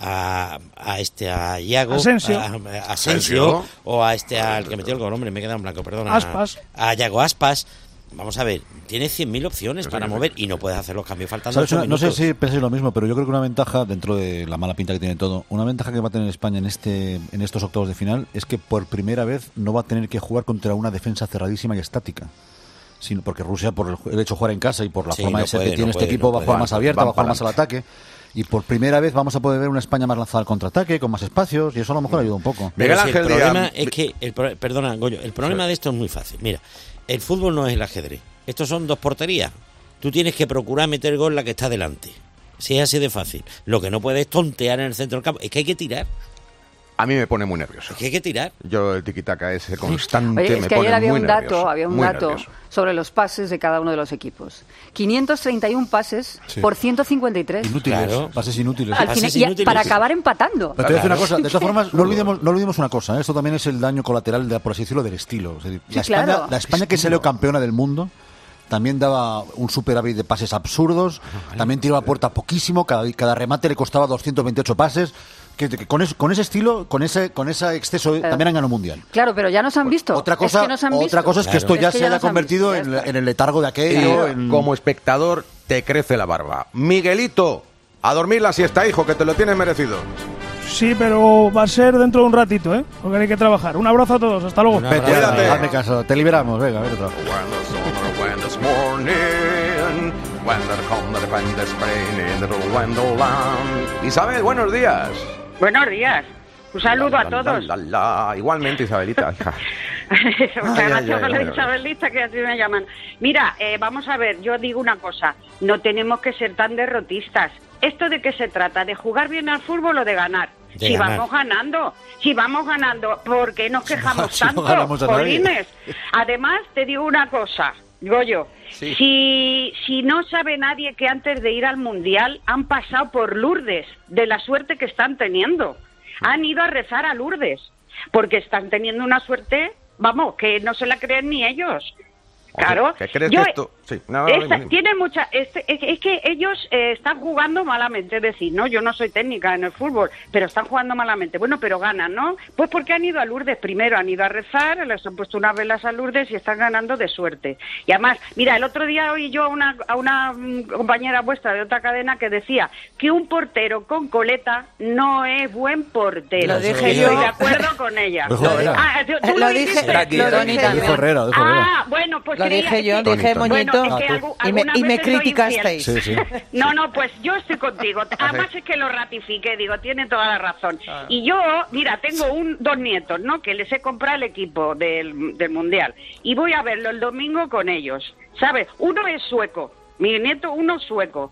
Iago, Asensio, o al que metió el gol, hombre, me he quedado en blanco, perdona. Aspas. A Iago Aspas. Vamos a ver, tiene 100.000 opciones para mover y no puedes hacer los cambios faltando 8 minutos. No sé si pensáis lo mismo, pero yo creo que una ventaja, dentro de la mala pinta que tiene todo, una ventaja que va a tener España en estos octavos de final es que por primera vez no va a tener que jugar contra una defensa cerradísima y estática. Sino porque Rusia, por el hecho de jugar en casa y por la forma de ser que tiene este equipo, va a jugar más abierta, va a jugar más al ataque. Y por primera vez vamos a poder ver una España más lanzada al contraataque, con más espacios, y eso a lo mejor ayuda un poco. Pero el problema es que, perdona, Goyo, el problema de esto es muy fácil. Mira, el fútbol no es el ajedrez. Estos son 2 porterías. Tú tienes que procurar meter gol la que está delante. Si es así de fácil. Lo que no puedes es tontear en el centro del campo. Es que hay que tirar. A mí me pone muy nervioso. Es que hay que tirar. Yo el tiquitaca ese constante Oye, me pone muy nervioso. Había un dato sobre los pases de cada uno de los equipos. 531 pases por 153. Inútiles, claro. Pases inútiles. Para acabar empatando. Pero te voy a decir una cosa, de todas formas, no olvidemos una cosa, esto también es el daño colateral, por así decirlo, del estilo. Es decir, la España que salió campeona del mundo también daba un superávit de pases absurdos, también tiraba a puerta poquísimo, cada remate le costaba 228 pases. Que con ese estilo, con ese exceso, también han ganado un mundial. Claro, pero ya nos han visto. Otra cosa es que esto ya se haya convertido en el letargo de aquello. Como espectador te crece la barba. Miguelito, a dormir la siesta, hijo, que te lo tienes merecido. Sí, pero va a ser dentro de un ratito, ¿eh? Porque hay que trabajar. Un abrazo a todos, hasta luego. Hazme caso, te liberamos, venga, a ver otra. Isabel, buenos días. Buenos días. Un saludo a todos. Igualmente, Isabelita, hija. Muchas gracias por la Isabelita, que así me llaman. Mira, vamos a ver, yo digo una cosa. No tenemos que ser tan derrotistas. ¿Esto de qué se trata? ¿De jugar bien al fútbol o de ganar? Vamos ganando, ¿por qué nos quejamos tanto? Jolines. Además, te digo una cosa, Goyo. Sí. Si no sabe nadie que antes de ir al Mundial han pasado por Lourdes, de la suerte que están teniendo. Han ido a rezar a Lourdes, porque están teniendo una suerte, vamos, que no se la creen ni ellos. Claro. ¿Qué crees que esto? Sí. Tiene mucha. Es que ellos están jugando malamente, es decir, no, yo no soy técnica en el fútbol, pero están jugando malamente. Bueno, pero ganan, ¿no? Pues porque han ido a Lourdes primero, han ido a rezar, les han puesto unas velas a Lourdes y están ganando de suerte. Y además, mira, el otro día oí yo a una compañera vuestra de otra cadena que decía que un portero con coleta no es buen portero. Lo dije yo. Estoy de acuerdo con ella. ¿Tú lo dijiste? Dijo Herrera. Bueno, pues lo dije yo, dije Moñito, y me criticasteis. Sí. No, pues yo estoy contigo. Además es que lo ratifiqué, digo, tiene toda la razón. Y yo, mira, tengo dos nietos, ¿no? Que les he comprado el equipo del Mundial. Y voy a verlo el domingo con ellos, ¿sabes? Uno es sueco, mi nieto, uno es sueco.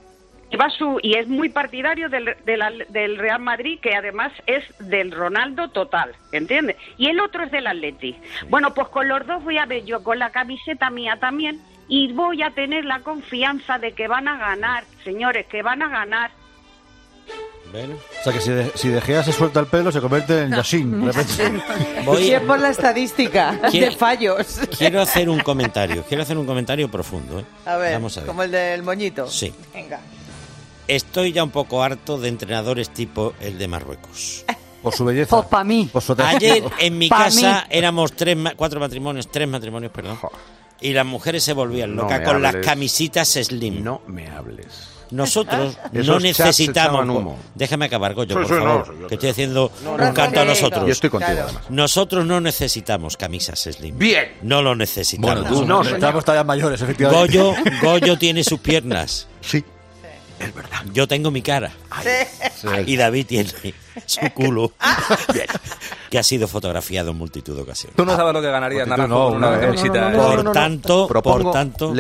Y es muy partidario del Real Madrid, que además es del Ronaldo total, ¿entiendes? Y el otro es del Atleti. Bueno, pues con los dos voy a ver yo, con la camiseta mía también, y voy a tener la confianza de que van a ganar, señores, que van a ganar. Bueno. O sea que si De Gea se suelta el pelo, se convierte en Yassin. Si es por la estadística de fallos. Quiero hacer un comentario profundo, ¿eh? A ver, vamos a ver. Como el del Moñito. Sí. Venga. Estoy ya un poco harto de entrenadores tipo el de Marruecos. Por su belleza. Pues para mí. Ayer en mi casa éramos tres matrimonios, perdón. Y las mujeres se volvían locas con las camisitas slim. No me hables. Nosotros no necesitamos... Déjame acabar, Goyo, por favor, que estoy haciendo un canto a nosotros. Yo estoy contigo, además. Nosotros no necesitamos camisas slim. Bien. No lo necesitamos. Bueno, tú no. Estamos todavía mayores, efectivamente. Goyo tiene sus piernas. Sí. Es verdad. Yo tengo mi cara. Sí. Y David tiene su culo, que ha sido fotografiado en multitud de ocasiones. Tú no sabes lo que ganaría Naranjo con una camiseta. Por tanto,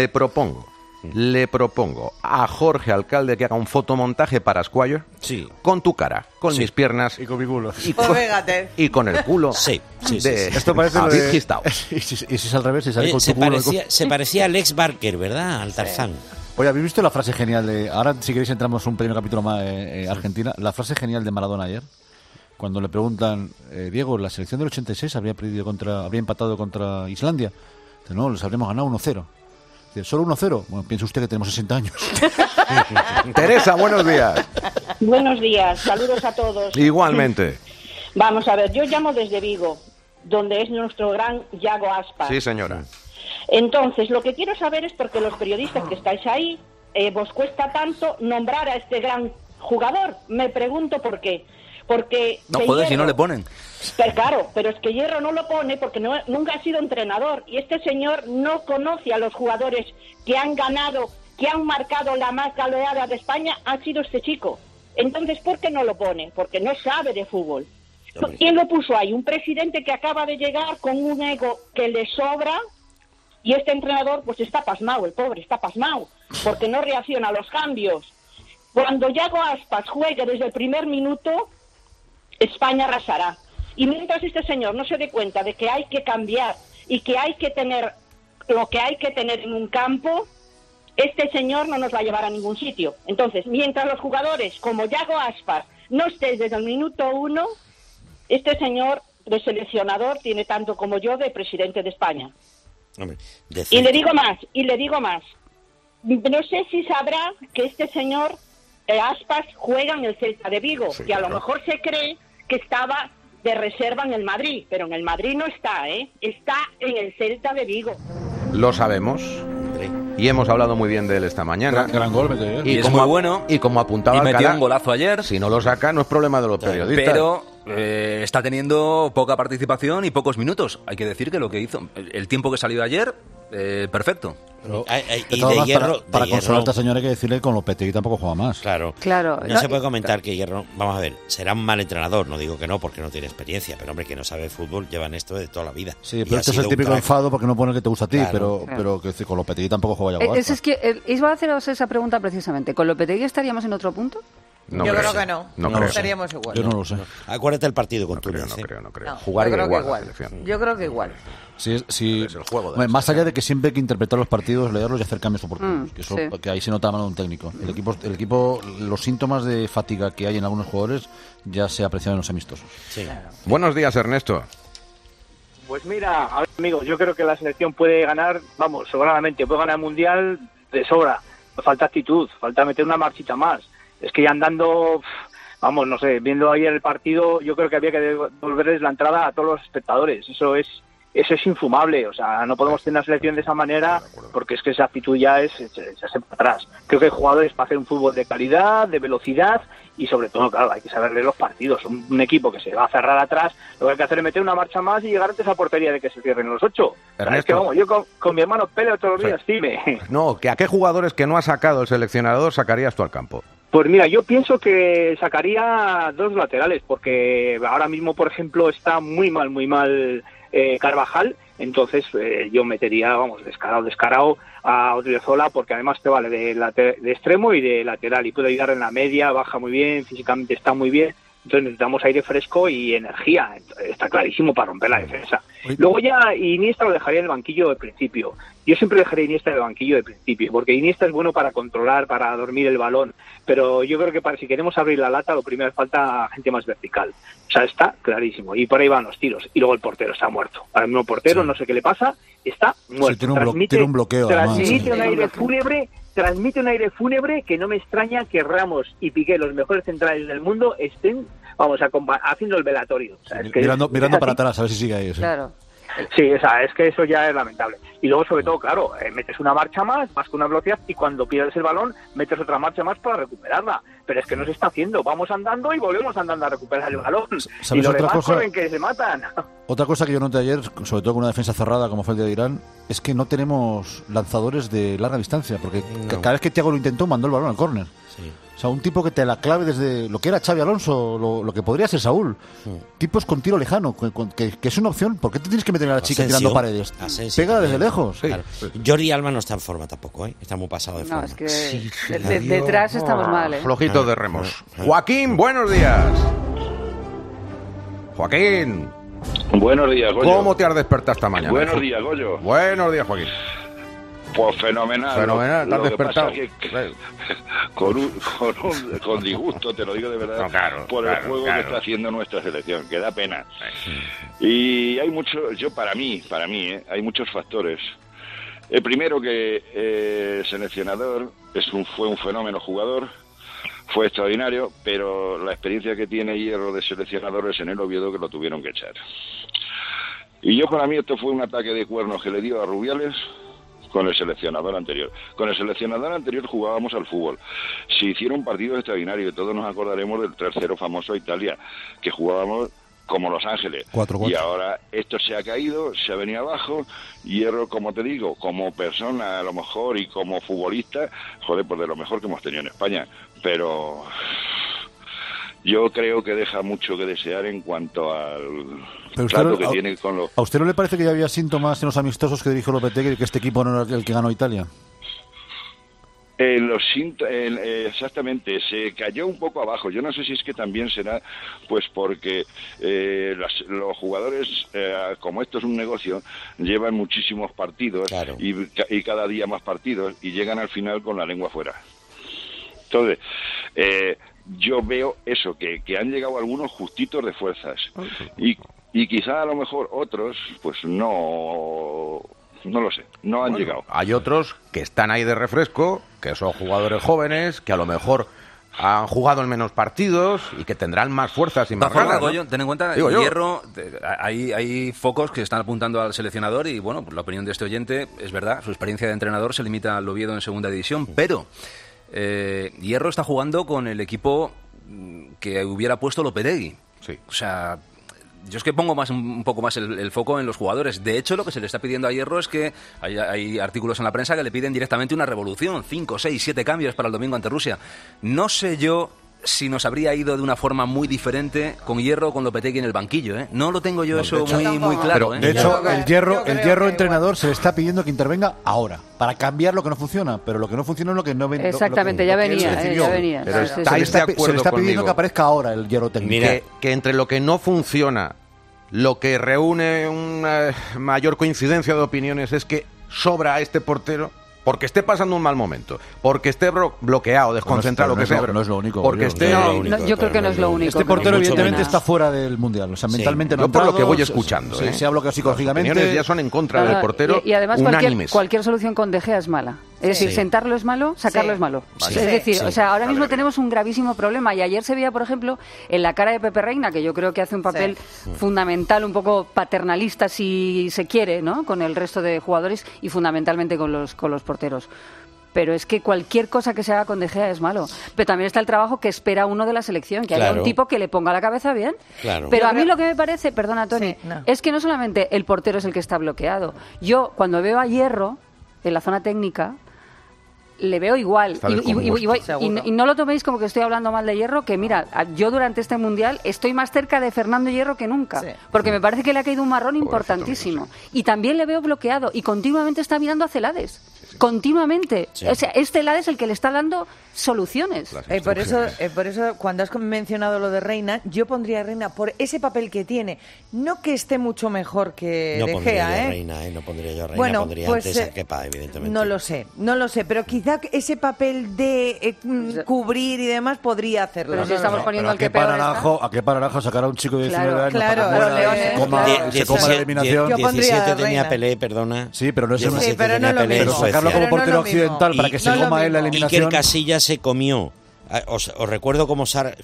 le propongo a Jorge Alcalde que haga un fotomontaje para Squire con tu cara, con mis piernas y con mi culo. Y con el culo. Sí. Esto parece lo de... Y si es al revés, si sale con tu culo. Se parecía a Lex Barker, ¿verdad? Al Tarzán. Oye, ¿habéis visto la frase genial de... Ahora, si queréis, entramos un pequeño capítulo más Argentina. La frase genial de Maradona ayer, cuando le preguntan, Diego, la selección del 86 había empatado contra Islandia. Dice, no, les habríamos ganado 1-0. Dice, ¿solo 1-0? Bueno, piensa usted que tenemos 60 años. Teresa, buenos días. Buenos días, saludos a todos. Igualmente. Vamos a ver, yo llamo desde Vigo, donde es nuestro gran Yago Aspas. Sí, señora. Entonces, lo que quiero saber es por qué los periodistas que estáis ahí, vos cuesta tanto nombrar a este gran jugador. Me pregunto por qué. Porque no, joder, si no le ponen. Pero claro, pero es que Hierro no lo pone porque nunca ha sido entrenador. Y este señor no conoce a los jugadores que han ganado, que han marcado la más goleada de España. Ha sido este chico. Entonces, ¿por qué no lo pone? Porque no sabe de fútbol. ¿Quién lo puso ahí? Un presidente que acaba de llegar con un ego que le sobra. Y este entrenador, pues está pasmado, el pobre está pasmado, porque no reacciona a los cambios. Cuando Yago Aspas juegue desde el primer minuto, España arrasará. Y mientras este señor no se dé cuenta de que hay que cambiar y que hay que tener lo que hay que tener en un campo, este señor no nos va a llevar a ningún sitio. Entonces, mientras los jugadores como Yago Aspas no estén desde el minuto 1, este señor de seleccionador tiene tanto como yo de presidente de España. Hombre, y le digo más. No sé si sabrá que este señor Aspas juega en el Celta de Vigo, que a lo mejor se cree que estaba de reserva en el Madrid, pero en el Madrid no está, está en el Celta de Vigo. Lo sabemos. y hemos hablado muy bien de él esta mañana. Gran gol, metió. Y es muy bueno. Y como apuntaba y metió Alcalá, un golazo ayer. Si no lo saca, no es problema de los periodistas. Pero está teniendo poca participación y pocos minutos. Hay que decir que lo que hizo, el tiempo que salió ayer, perfecto. Pero, y de Hierro, para consolarte a señora hay que decirle que con Lopetegui tampoco juega más. Claro. No se puede comentar que Hierro, vamos a ver, será un mal entrenador, no digo que no, porque no tiene experiencia, pero hombre, que no sabe fútbol, llevan esto de toda la vida. Sí, pero este es el típico enfado porque no pone el que te gusta a ti, pero que con Lopetegui tampoco juega ya. Es que iba a haceros esa pregunta precisamente. ¿Con Lopetegui estaríamos en otro punto? No yo creo. creo que no. Creo. Estaríamos igual. Yo no lo sé. Acuérdate el partido con Túnez. No creo. No, Jugaría yo creo igual. Yo creo que igual. Sí, Es el juego más allá de que siempre hay que interpretar los partidos, leerlos y hacer cambios oportunos, sí. que ahí se nota a mano de un técnico. El equipo, los síntomas de fatiga que hay en algunos jugadores ya se aprecian en los amistosos. Sí. Buenos días, Ernesto. Pues mira, a ver, amigos, yo creo que la selección puede ganar, vamos, sobradamente, puede ganar el Mundial de sobra. Falta actitud, falta meter una marchita más. Es que ya andando, vamos, no sé, viendo ayer el partido, yo creo que había que devolverles la entrada a todos los espectadores. Eso es infumable. O sea, no podemos tener una selección de esa manera porque es que esa actitud ya es echarse para atrás. Creo que hay jugadores para hacer un fútbol de calidad, de velocidad y sobre todo, claro, hay que saber leer los partidos. Un equipo que se va a cerrar atrás, lo que hay que hacer es meter una marcha más y llegar antes a esa portería de que se cierren los 8. Es que vamos, yo con mi hermano peleo todos los días, Cime. No, ¿a qué jugadores que no ha sacado el seleccionador sacarías tú al campo? Pues mira, yo pienso que sacaría 2 laterales, porque ahora mismo, por ejemplo, está muy mal Carvajal, entonces yo metería, vamos, descarado a Odriozola, porque además te vale de extremo y de lateral, y puede ayudar en la media, baja muy bien, físicamente está muy bien, entonces necesitamos aire fresco y energía, está clarísimo para romper la defensa. Luego ya Iniesta lo dejaría en el banquillo de principio. Yo siempre dejaría Iniesta en el banquillo de principio, porque Iniesta es bueno para controlar, para dormir el balón, pero yo creo que si queremos abrir la lata, lo primero falta gente más vertical. O sea, está clarísimo, y por ahí van los tiros. Y luego el portero está muerto. Al mismo portero, no sé qué le pasa, está muerto. Sí, tiene un bloqueo. Transmite un aire fúnebre que no me extraña que Ramos y Piqué, los mejores centrales del mundo, estén, vamos, haciendo el velatorio. O sea, es que mirando para atrás, a ver si sigue ahí. Claro. Sí, es que eso ya es lamentable. Y luego, sobre todo, claro, metes una marcha más, vas con una velocidad y cuando pierdes el balón, metes otra marcha más para recuperarla. Pero es que no se está haciendo. Vamos andando y volvemos andando a recuperar el balón. Y los demás corren que se matan. Otra cosa que yo noté ayer, sobre todo con una defensa cerrada como fue el de Irán, es que no tenemos lanzadores de larga distancia, porque cada vez que Thiago lo intentó, mandó el balón al córner. Sí. O sea, un tipo que te la clave desde lo que era Xavi Alonso, lo que podría ser Saúl. Tipos con tiro lejano, que es una opción. ¿Por qué te tienes que meter a la chica tirando paredes? Pega desde lejos. Sí. Claro. Jordi Alba no está en forma tampoco, ¿eh? Está muy pasado de forma. No, es que detrás estamos mal, ¿eh? Flojito de remos. Joaquín, buenos días. Joaquín. Buenos días, Goyo. ¿Cómo te has despertado esta mañana? Buenos días, Goyo. Buenos días, Joaquín. Pues fenomenal. Fenomenal, te has despertado. Con disgusto, te lo digo de verdad, por el juego que está haciendo nuestra selección, que da pena. Y hay mucho, para mí, hay muchos factores. El primero, que el seleccionador fue un fenómeno jugador, fue extraordinario, pero la experiencia que tiene Hierro de seleccionadores en el Oviedo, que lo tuvieron que echar. Y para mí esto fue un ataque de cuernos que le dio a Rubiales con el seleccionador anterior. Con el seleccionador anterior jugábamos al fútbol. Se hicieron partidos extraordinarios, todos nos acordaremos del 3-0 famoso a Italia, que jugábamos como Los Ángeles. 4-4. Y ahora esto se ha caído, se ha venido abajo. Hierro, como te digo, como persona a lo mejor y como futbolista, pues de lo mejor que hemos tenido en España. Pero yo creo que deja mucho que desear en cuanto al trato que tiene con los... ¿A usted no le parece que ya había síntomas en los amistosos que dirigió Lopetegui que este equipo no era el que ganó Italia? Exactamente, se cayó un poco abajo. Yo no sé si es que también será pues porque los jugadores, como esto es un negocio, llevan muchísimos partidos, claro, y cada día más partidos, y llegan al final con la lengua fuera. Entonces, yo veo eso, que han llegado algunos justitos de fuerzas, y quizá a lo mejor otros pues no lo sé, no han llegado. Hay otros que están ahí de refresco, que son jugadores jóvenes, que a lo mejor han jugado en menos partidos y que tendrán más fuerzas y más ganas, ¿no? Ten en cuenta, Hierro, hay focos que están apuntando al seleccionador y, bueno, por la opinión de este oyente, es verdad, su experiencia de entrenador se limita al Oviedo en segunda división, pero Hierro está jugando con el equipo que hubiera puesto Lopetegui. Sí. O sea, yo es que pongo un poco más el foco en los jugadores. De hecho, lo que se le está pidiendo a Hierro es que hay artículos en la prensa que le piden directamente una revolución, 5, 6, 7 cambios para el domingo ante Rusia. No sé yo si nos habría ido de una forma muy diferente con Hierro o con Lopetegui en el banquillo, ¿eh? No lo tengo yo eso muy claro. Pero, de hecho, el Hierro entrenador se le está pidiendo que intervenga ahora, para cambiar lo que no funciona, pero lo que no funciona es lo que no ven. Exactamente, ya venía. Pero estáis de acuerdo se le está pidiendo conmigo que aparezca ahora el Hierro técnico. Que entre lo que no funciona, lo que reúne una mayor coincidencia de opiniones es que sobra a este portero porque esté pasando un mal momento, porque esté bloqueado, desconcentrado, lo que sea. No es lo único. Porque esté... yo creo que no es lo único. Este portero evidentemente está fuera del Mundial, o sea, mentalmente no. Yo por lo que voy escuchando, se ha bloqueado psicológicamente. Las opiniones ya son en contra del portero. Y además unánimes. cualquier solución con De Gea es mala. Es decir, sentarlo es malo, sacarlo es malo. Vale. Es decir, o sea, ahora mismo tenemos un gravísimo problema. Y ayer se veía, por ejemplo, en la cara de Pepe Reina, que yo creo que hace un papel fundamental, un poco paternalista, si se quiere, ¿no? Con el resto de jugadores y fundamentalmente con los porteros. Pero es que cualquier cosa que se haga con De Gea es malo. Pero también está el trabajo que espera uno de la selección, que haya un tipo que le ponga la cabeza bien. Claro. Pero a mí lo que me parece, perdona Tony, es que no solamente el portero es el que está bloqueado. Yo, cuando veo a Hierro en la zona técnica, le veo igual. Y no lo toméis como que estoy hablando mal de Hierro, que mira, yo durante este Mundial estoy más cerca de Fernando Hierro que nunca. Porque me parece que le ha caído un marrón importantísimo. Y también le veo bloqueado y continuamente está mirando a Celades. Continuamente. O sea, Celades es el que le está dando soluciones. Por eso, cuando has mencionado lo de Reina, yo pondría a Reina por ese papel que tiene. No que esté mucho mejor que De Gea, No pondría yo a Reina, bueno, pondría pues, antes a Kepa, evidentemente. No lo sé, pero quizá ese papel de cubrir y demás podría hacerlo. Pero si estamos poniendo al que peor está. ¿A qué Naranjo sacar a un chico de 19 años claro, se coma la eliminación? 17 tenía Pelé, perdona. Sí, pero no es un pero no lo mismo. Sacarlo como portero occidental para que se coma él la eliminación. Iker Casillas se comió. Os recuerdo cómo sale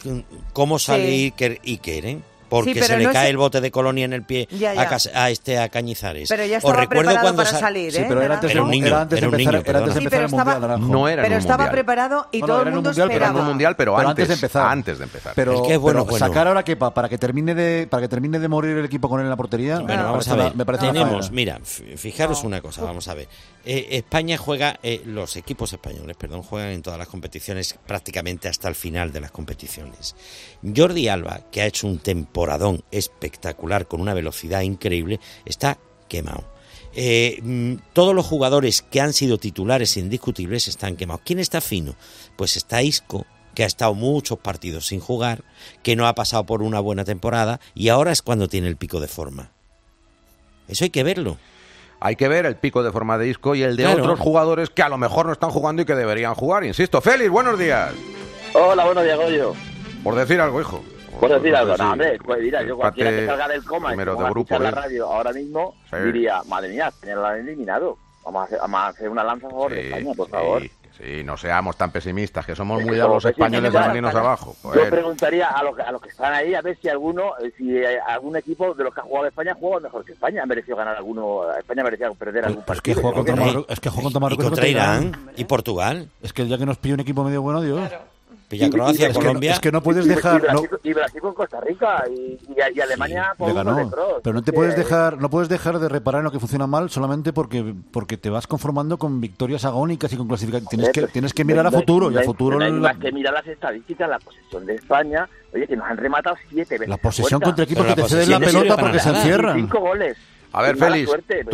Iker, ¿eh? Porque se le cae el bote de colonia en el pie a Cañizares. Pero ya estaba preparado para salir, Sí, pero era antes de empezar el Mundial, Naranjo. No era pero estaba preparado y todo el mundo esperaba. Era un Mundial, pero antes de empezar. Pero sacar ahora Kepa para que termine de morir el equipo con él en la portería. Bueno, vamos a ver. Mira, fijaros una cosa, vamos a ver. España juega, los equipos españoles, juegan en todas las competiciones prácticamente hasta el final de las competiciones. Jordi Alba, que ha hecho un temporadón espectacular con una velocidad increíble, está quemado. Todos los jugadores que han sido titulares indiscutibles están quemados. ¿Quién está fino? Pues está Isco, que ha estado muchos partidos sin jugar, que no ha pasado por una buena temporada y ahora es cuando tiene el pico de forma. Eso hay que verlo. Hay que ver el pico de forma de Isco y el de otros jugadores que a lo mejor no están jugando y que deberían jugar. Insisto, Félix, buenos días. Hola, buenos días, Goyo. Por decir algo, hijo. Por decir algo, no, hombre, pues mira, yo cualquiera que salga del coma y se ponga a escuchar la radio ahora mismo, diría, madre mía, tenerla eliminado. Vamos a hacer una lanza a favor de España, por favor. Sí, no seamos tan pesimistas, que somos muy dados los españoles de venirnos abajo. Yo preguntaría a los que están ahí a ver si algún equipo de los que ha jugado España juega mejor que España. ¿Ha merecido ganar alguno? ¿España merecía perder algún partido? Es que juega contra Marruecos. Y contra Irán y Portugal. Es que ya que nos pilla un equipo medio bueno, Dios. Pilla Croacia, Colombia. Es que no puedes dejar. Y Brasil con Costa Rica y Alemania le ganó. Pero no te puedes dejar de reparar en lo que funciona mal solamente porque te vas conformando con victorias agónicas y con clasificaciones. Tienes que mirar a futuro. No hay más que mirar las estadísticas, la posesión de España. Oye, que nos han rematado 7 veces. La posesión contra equipos que te ceden la pelota porque se encierran. 5 goles. A ver, Félix,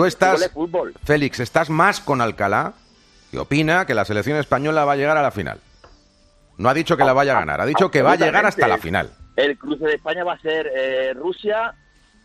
Félix, estás más con Alcalá, que opina que la selección española va a llegar a la final. No ha dicho que la vaya a ganar, ha dicho que va a llegar hasta la final. El cruce de España va a ser Rusia,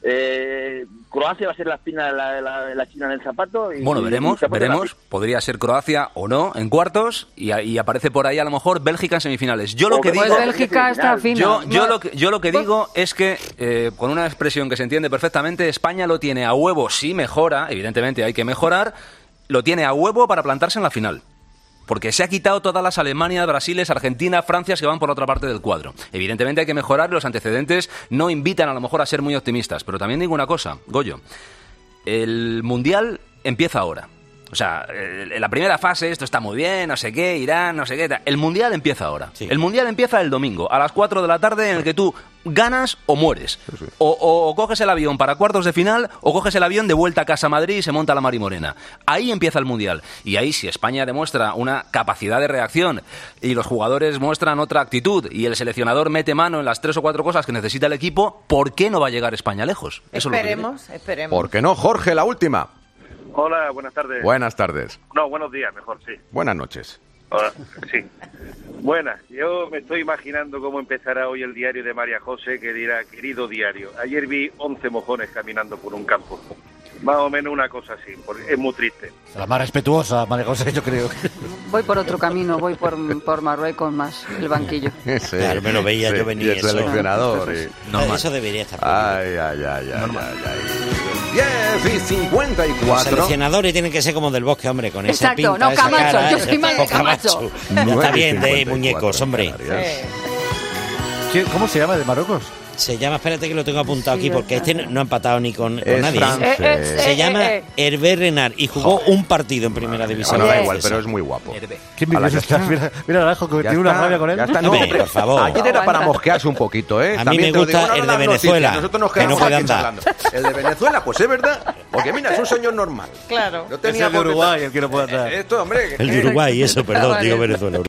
Croacia va a ser la espina de la China en el zapato. Bueno, veremos. Podría ser Croacia o no en cuartos y aparece por ahí a lo mejor Bélgica en semifinales. Yo lo que digo, Bélgica está fina. Yo lo que digo es que con una expresión que se entiende perfectamente, España lo tiene a huevo si mejora, evidentemente hay que mejorar, lo tiene a huevo para plantarse en la final. porque se ha quitado todas las Alemania, Brasiles, Argentina, Francias que van por la otra parte del cuadro. Evidentemente hay que mejorar, los antecedentes no invitan a lo mejor a ser muy optimistas, pero también digo una cosa, Goyo, el Mundial empieza ahora. O sea, en la primera fase esto está muy bien, no sé qué, Irán, no sé qué. El Mundial empieza ahora. Sí. El Mundial empieza el domingo, a las 4 de la tarde, en el que tú ganas o mueres. Sí. O coges el avión para cuartos de final, o coges el avión de vuelta a casa a Madrid y se monta la Marimorena. Ahí empieza el Mundial. Y ahí, si España demuestra una capacidad de reacción y los jugadores muestran otra actitud y el seleccionador mete mano en las 3 o 4 cosas que necesita el equipo, ¿por qué no va a llegar España lejos? Eso esperemos. ¿Por qué no, Jorge? La última. Hola, buenas tardes. Buenas tardes. No, buenos días, mejor, sí. Buenas noches. Hola, sí. Buenas. Yo me estoy imaginando cómo empezará hoy el diario de María José, que dirá, querido diario, ayer vi 11 mojones caminando por un campo. Más o menos una cosa así, porque es muy triste. La más respetuosa, María José, yo creo. Voy por otro camino, voy por Marruecos más, el banquillo. Sí, claro, me lo veía, yo venía. Y el seleccionador. No, eso debería estar. Ay. 10:54. Los seleccionadores tienen que ser como del Bosque, hombre, con esa pinta. Exacto, no Camacho, cara, yo soy más de Camacho. Está bien, de muñecos, hombre. ¿Cómo se llama de Marruecos? Se llama, espérate que lo tengo apuntado aquí, porque este no ha empatado ni con nadie. Se llama Hervé Renard y jugó un partido en primera división. No, da igual, pero es muy guapo. ¿Qué mira, Arajo, que tiene una rabia con él. Ya está, no, por favor. Ayer era para mosquearse un poquito, ¿eh? A mí me gusta el de Venezuela. Nosotros nos quedamos aquí hablando. El de Venezuela, pues es verdad. Porque mira, es un señor normal. Claro. Es el de Uruguay el que no puede andar. Esto, hombre. El de Uruguay, eso, perdón, digo Venezuela.